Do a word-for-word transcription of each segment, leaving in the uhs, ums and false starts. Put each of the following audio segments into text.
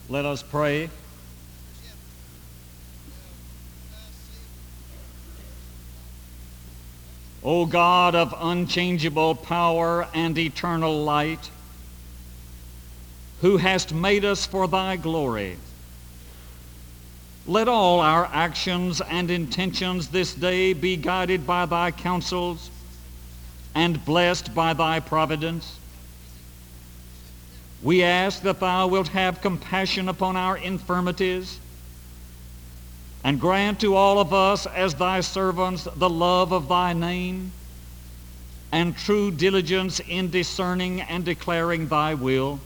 Let us pray. O God of unchangeable power and eternal light, who hast made us for thy glory, let all our actions and intentions this day be guided by thy counsels and blessed by thy providence. We ask that thou wilt have compassion upon our infirmities and grant to all of us as thy servants the love of thy name and true diligence in discerning and declaring thy will.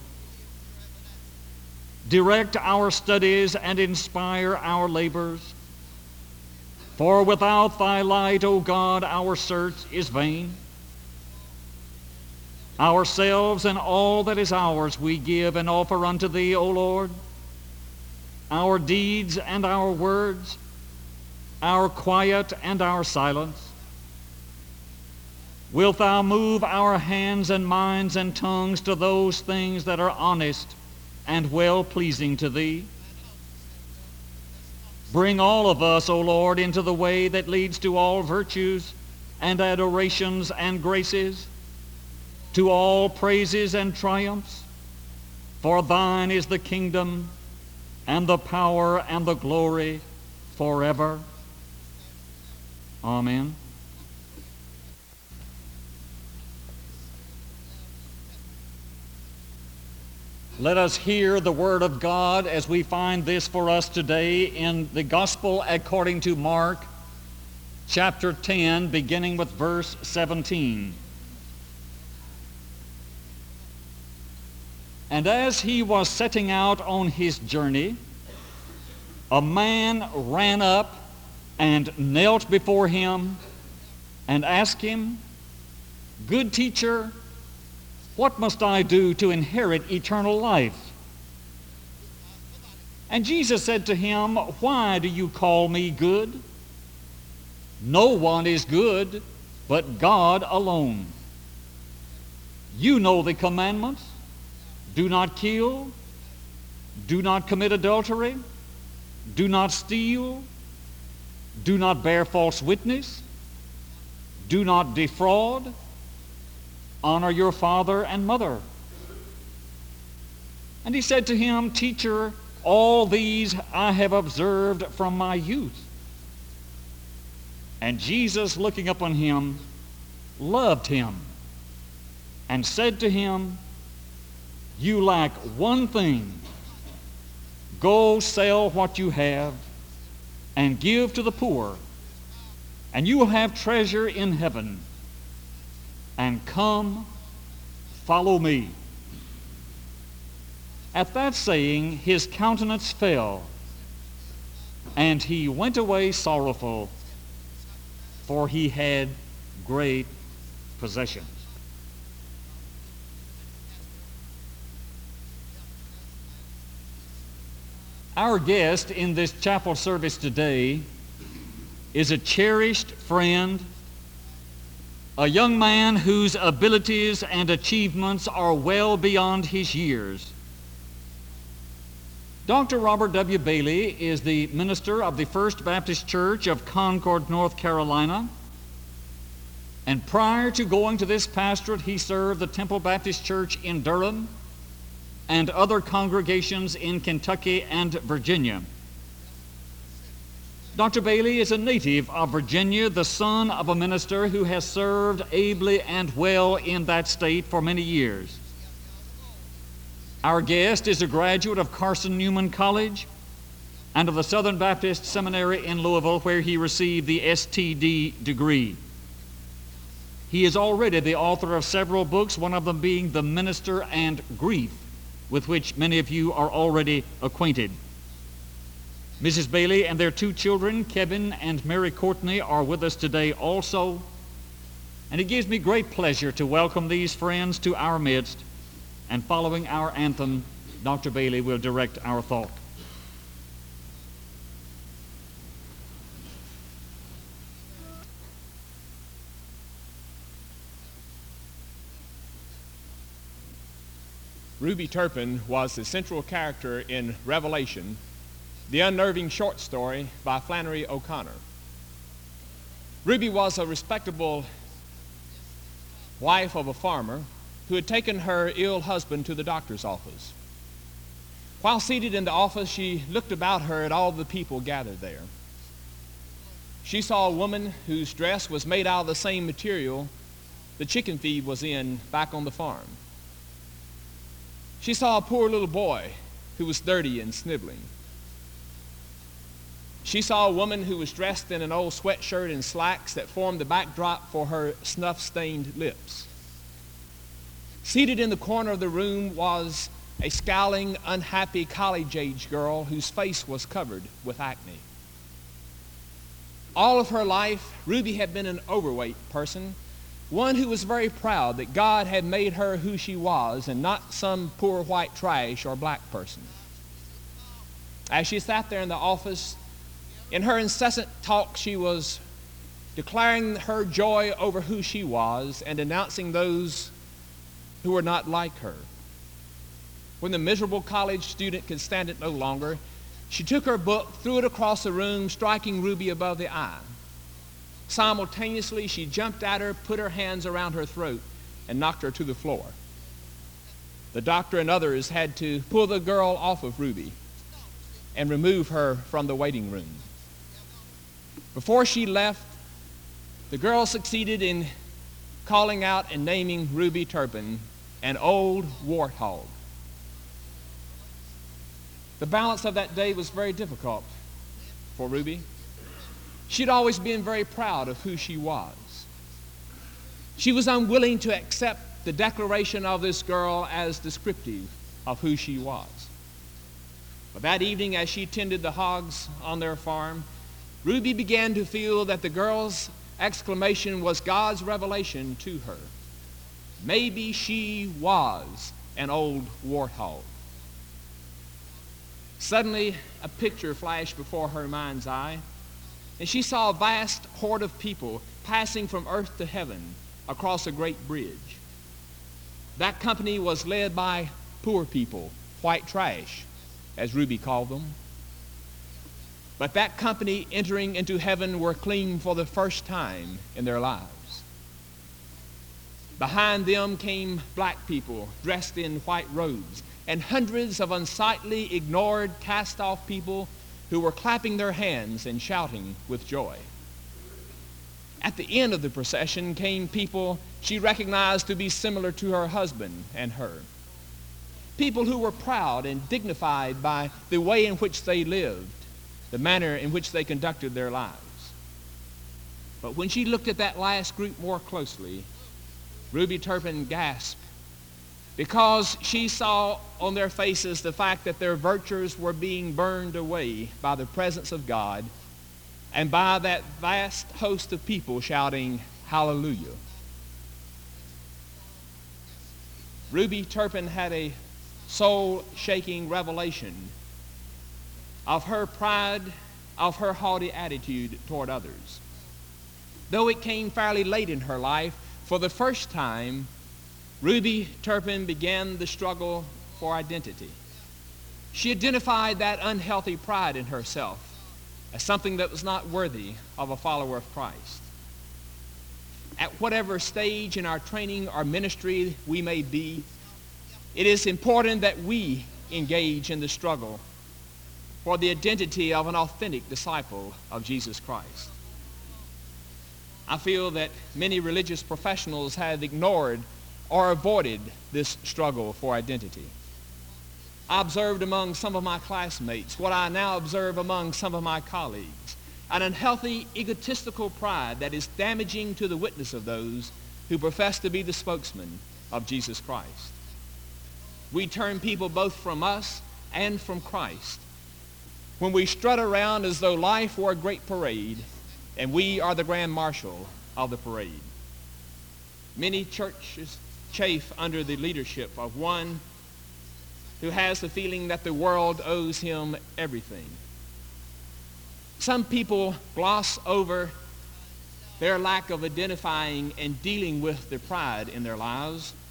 Direct our studies and inspire our labors. For without thy light, O God, our search is vain. Ourselves and all that is ours we give and offer unto thee, O Lord. Our deeds and our words, our quiet and our silence. Wilt thou move our hands and minds and tongues to those things that are honest and well-pleasing to thee? Bring all of us, O Lord, into the way that leads to all virtues and adorations and graces, to all praises and triumphs. For thine is the kingdom and the power and the glory forever. Amen. Let us hear the word of God as we find this for us today in the Gospel according to Mark, chapter ten, beginning with verse seventeen. And as he was setting out on his journey, a man ran up and knelt before him and asked him, "Good teacher, what must I do to inherit eternal life?" And Jesus said to him, "Why do you call me good? No one is good but God alone. You know the commandments. Do not kill. Do not commit adultery. Do not steal. Do not bear false witness. Do not defraud. Honor your father and mother." And he said to him, "Teacher, all these I have observed from my youth." And Jesus, looking upon him, loved him and said to him, "You lack one thing. Go sell what you have and give to the poor, and you will have treasure in heaven. And come, follow me." At that saying, his countenance fell, and he went away sorrowful, for he had great possessions. Our guest in this chapel service today is a cherished friend, a young man whose abilities and achievements are well beyond his years. Doctor Robert W. Bailey is the minister of the First Baptist Church of Concord, North Carolina. And prior to going to this pastorate, he served the Temple Baptist Church in Durham and other congregations in Kentucky and Virginia. Doctor Bailey is a native of Virginia, the son of a minister who has served ably and well in that state for many years. Our guest is a graduate of Carson Newman College and of the Southern Baptist Seminary in Louisville, where he received the S T D degree. He is already the author of several books, one of them being The Minister and Grief, with which many of you are already acquainted. Missus Bailey and their two children, Kevin and Mary Courtney, are with us today also. And it gives me great pleasure to welcome these friends to our midst. And following our anthem, Doctor Bailey will direct our thought. Ruby Turpin was the central character in Revelation, the unnerving short story by Flannery O'Connor. Ruby was a respectable wife of a farmer who had taken her ill husband to the doctor's office. While seated in the office, she looked about her at all the people gathered there. She saw a woman whose dress was made out of the same material the chicken feed was in back on the farm. She saw a poor little boy who was dirty and sniveling. She saw a woman who was dressed in an old sweatshirt and slacks that formed the backdrop for her snuff-stained lips. Seated in the corner of the room was a scowling, unhappy college-age girl whose face was covered with acne. All of her life, Ruby had been an overweight person, one who was very proud that God had made her who she was and not some poor white trash or black person. As she sat there in the office, in her incessant talk, she was declaring her joy over who she was and denouncing those who were not like her. When the miserable college student could stand it no longer, she took her book, threw it across the room, striking Ruby above the eye. Simultaneously, she jumped at her, put her hands around her throat, and knocked her to the floor. The doctor and others had to pull the girl off of Ruby and remove her from the waiting room. Before she left, the girl succeeded in calling out and naming Ruby Turpin an old warthog. The balance of that day was very difficult for Ruby. She'd always been very proud of who she was. She was unwilling to accept the declaration of this girl as descriptive of who she was. But that evening, as she tended the hogs on their farm, Ruby began to feel that the girl's exclamation was God's revelation to her. Maybe she was an old warthog. Suddenly, a picture flashed before her mind's eye, and she saw a vast horde of people passing from earth to heaven across a great bridge. That company was led by poor people, white trash, as Ruby called them. But that company entering into heaven were clean for the first time in their lives. Behind them came black people dressed in white robes, and hundreds of unsightly, ignored, cast-off people who were clapping their hands and shouting with joy. At the end of the procession came people she recognized to be similar to her husband and her. People who were proud and dignified by the way in which they lived, the manner in which they conducted their lives. But when she looked at that last group more closely, Ruby Turpin gasped, because she saw on their faces the fact that their virtues were being burned away by the presence of God and by that vast host of people shouting, hallelujah. Ruby Turpin had a soul-shaking revelation of her pride, of her haughty attitude toward others. Though it came fairly late in her life, for the first time, Ruby Turpin began the struggle for identity. She identified that unhealthy pride in herself as something that was not worthy of a follower of Christ. At whatever stage in our training or ministry we may be, it is important that we engage in the struggle for the identity of an authentic disciple of Jesus Christ. I feel that many religious professionals have ignored or avoided this struggle for identity. I observed among some of my classmates what I now observe among some of my colleagues, an unhealthy, egotistical pride that is damaging to the witness of those who profess to be the spokesman of Jesus Christ. We turn people both from us and from Christ when we strut around as though life were a great parade and we are the grand marshal of the parade. Many churches chafe under the leadership of one who has the feeling that the world owes him everything. Some people gloss over their lack of identifying and dealing with the pride in their lives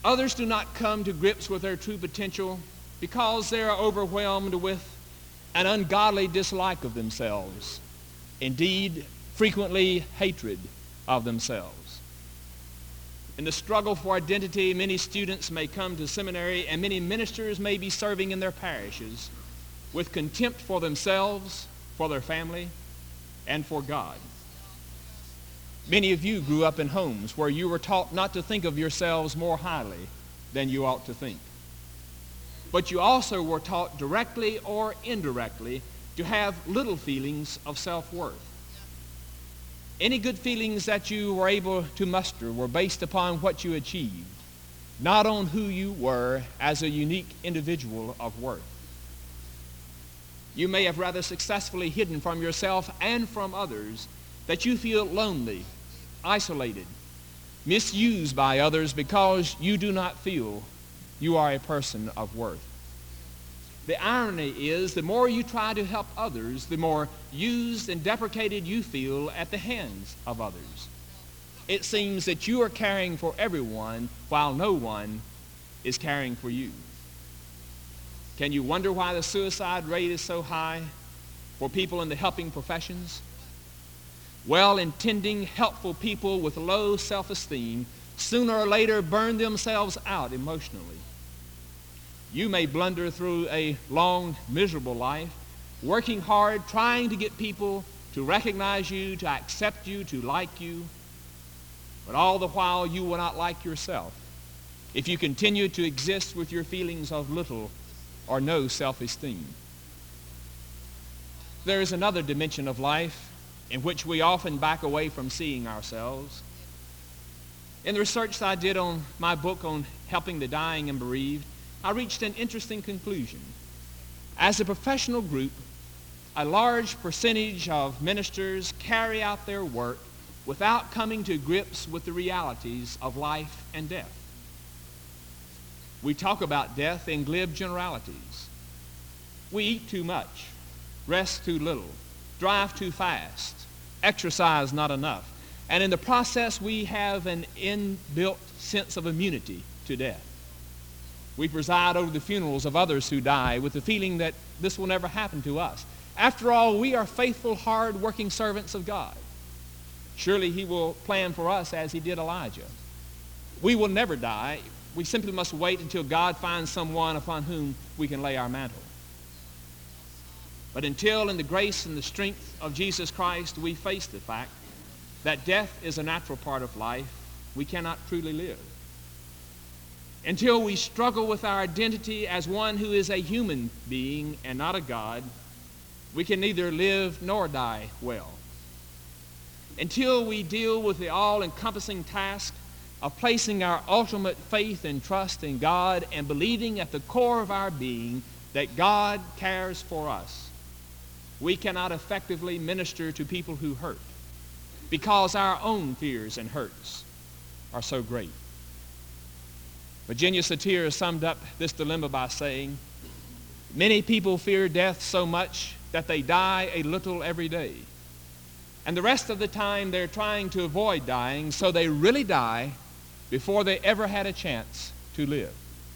Others do not come to grips with their true potential because they are overwhelmed with an ungodly dislike of themselves. Indeed, frequently hatred of themselves. In the struggle for identity, many students may come to seminary and many ministers may be serving in their parishes with contempt for themselves, for their family, and for God. Many of you grew up in homes where you were taught not to think of yourselves more highly than you ought to think. But you also were taught directly or indirectly to have little feelings of self-worth. Any good feelings that you were able to muster were based upon what you achieved, not on who you were as a unique individual of worth. You may have rather successfully hidden from yourself and from others that you feel lonely, isolated, misused by others because you do not feel you are a person of worth. The irony is, the more you try to help others, the more used and deprecated you feel at the hands of others. It seems that you are caring for everyone while no one is caring for you. Can you wonder why the suicide rate is so high for people in the helping professions? Well-intending, helpful people with low self-esteem sooner or later burn themselves out emotionally. You may blunder through a long, miserable life, working hard, trying to get people to recognize you, to accept you, to like you, but all the while you will not like yourself if you continue to exist with your feelings of little or no self-esteem. There is another dimension of life in which we often back away from seeing ourselves. In the research that I did on my book on helping the dying and bereaved, I reached an interesting conclusion. As a professional group, a large percentage of ministers carry out their work without coming to grips with the realities of life and death. We talk about death in glib generalities. We eat too much, rest too little, drive too fast, exercise not enough, and in the process we have an inbuilt sense of immunity to death. We preside over the funerals of others who die with the feeling that this will never happen to us. After all, we are faithful, hard-working servants of God. Surely he will plan for us as he did Elijah. We will never die. We simply must wait until God finds someone upon whom we can lay our mantle. But until in the grace and the strength of Jesus Christ we face the fact that death is a natural part of life, we cannot truly live. Until we struggle with our identity as one who is a human being and not a God, we can neither live nor die well. Until we deal with the all-encompassing task of placing our ultimate faith and trust in God and believing at the core of our being that God cares for us, we cannot effectively minister to people who hurt because our own fears and hurts are so great. Virginia Satir summed up this dilemma by saying, "Many people fear death so much that they die a little every day. And the rest of the time they're trying to avoid dying, so they really die before they ever had a chance to live."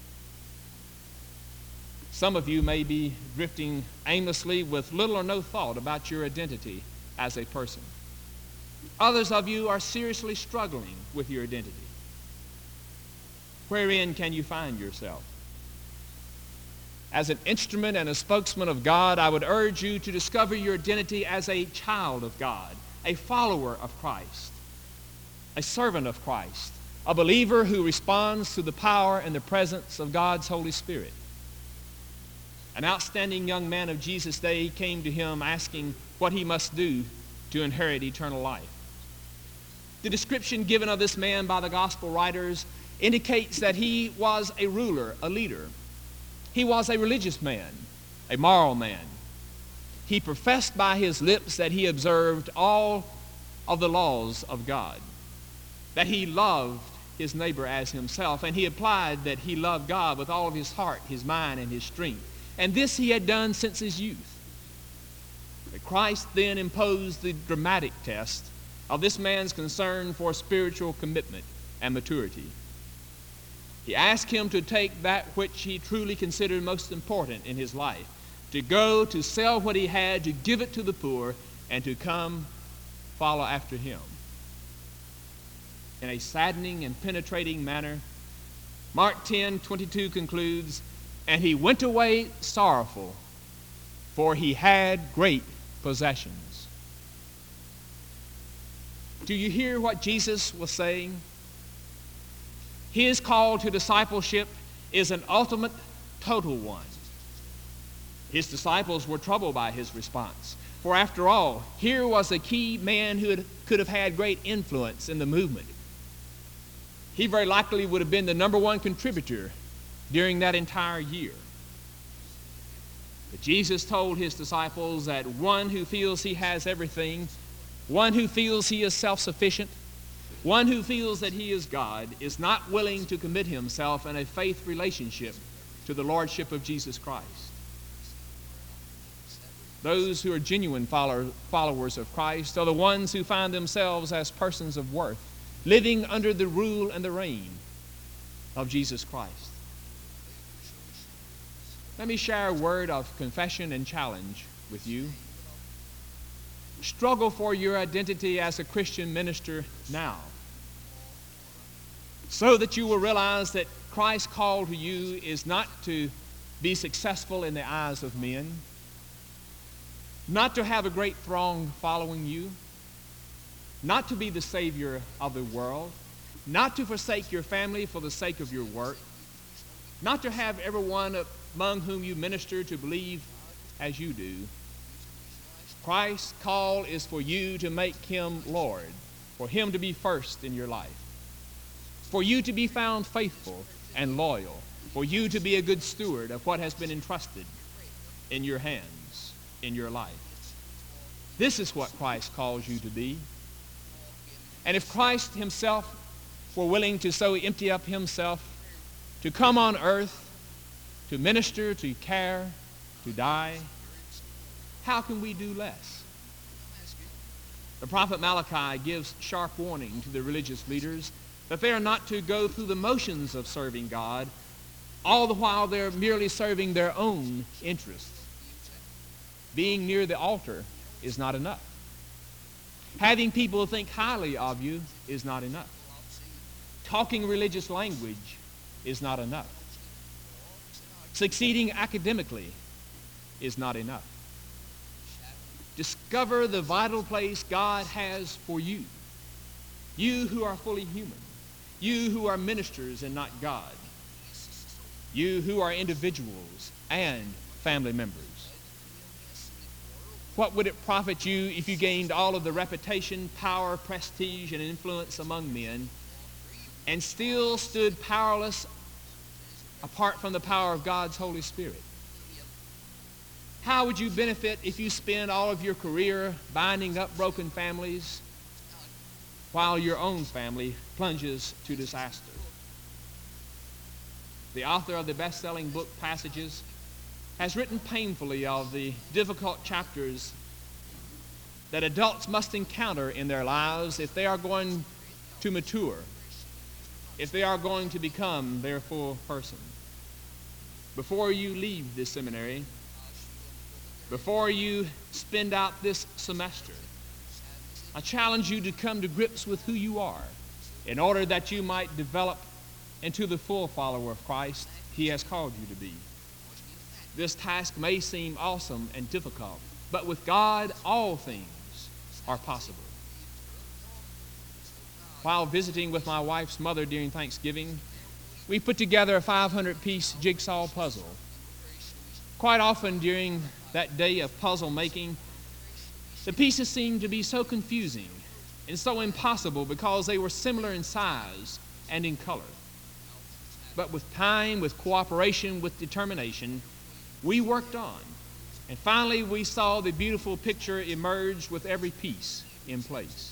Some of you may be drifting aimlessly with little or no thought about your identity as a person. Others of you are seriously struggling with your identity. Wherein can you find yourself? As an instrument and a spokesman of God, I would urge you to discover your identity as a child of God, a follower of Christ, a servant of Christ, a believer who responds to the power and the presence of God's Holy Spirit. An outstanding young man of Jesus' day came to him asking what he must do to inherit eternal life. The description given of this man by the gospel writers indicates that he was a ruler, a leader. He was a religious man, a moral man. He professed by his lips that he observed all of the laws of God, that he loved his neighbor as himself, and he applied that he loved God with all of his heart, his mind, and his strength. And this he had done since his youth. But Christ then imposed the dramatic test of this man's concern for spiritual commitment and maturity. He asked him to take that which he truly considered most important in his life, to go, to sell what he had, to give it to the poor, and to come follow after him. In a saddening and penetrating manner, Mark ten twenty-two concludes, "And he went away sorrowful, for he had great possessions." Do you hear what Jesus was saying? His call to discipleship is an ultimate, total one. His disciples were troubled by his response. For after all, here was a key man who had, could have had great influence in the movement. He very likely would have been the number one contributor during that entire year. But Jesus told his disciples that one who feels he has everything, one who feels he is self-sufficient, one who feels that he is God, is not willing to commit himself in a faith relationship to the Lordship of Jesus Christ. Those who are genuine follower, followers of Christ are the ones who find themselves as persons of worth, living under the rule and the reign of Jesus Christ. Let me share a word of confession and challenge with you. Struggle for your identity as a Christian minister now, so that you will realize that Christ's call to you is not to be successful in the eyes of men, not to have a great throng following you, not to be the Savior of the world, not to forsake your family for the sake of your work, not to have everyone among whom you minister to believe as you do. Christ's call is for you to make him Lord, for him to be first in your life, for you to be found faithful and loyal, for you to be a good steward of what has been entrusted in your hands, in your life. This is what Christ calls you to be. And if Christ himself were willing to so empty up himself, to come on earth, to minister, to care, to die, how can we do less? The prophet Malachi gives sharp warning to the religious leaders that they are not to go through the motions of serving God, all the while they're merely serving their own interests. Being near the altar is not enough. Having people think highly of you is not enough. Talking religious language is not enough. Succeeding academically is not enough. Discover the vital place God has for you. You who are fully human. You who are ministers and not God. You who are individuals and family members. What would it profit you if you gained all of the reputation, power, prestige, and influence among men and still stood powerless apart from the power of God's Holy Spirit? How would you benefit if you spend all of your career binding up broken families while your own family plunges to disaster? The author of the best-selling book Passages has written painfully of the difficult chapters that adults must encounter in their lives if they are going to mature, if they are going to become their full person. Before you leave this seminary, before you spend out this semester, I challenge you to come to grips with who you are in order that you might develop into the full follower of Christ he has called you to be. This task may seem awesome and difficult, but with God, all things are possible. While visiting with my wife's mother during Thanksgiving, we put together a five hundred piece jigsaw puzzle. Quite often during that day of puzzle making, the pieces seemed to be so confusing and so impossible because they were similar in size and in color. But with time, with cooperation, with determination, we worked on, and finally we saw the beautiful picture emerge with every piece in place.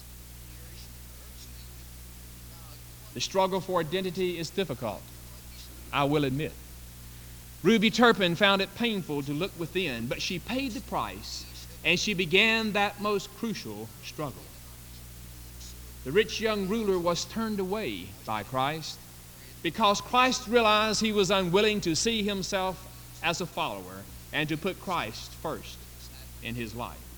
The struggle for identity is difficult, I will admit. Ruby Turpin found it painful to look within, but she paid the price, and she began that most crucial struggle. The rich young ruler was turned away by Christ. because Christ realized he was unwilling to see himself as a follower and to put Christ first in his life.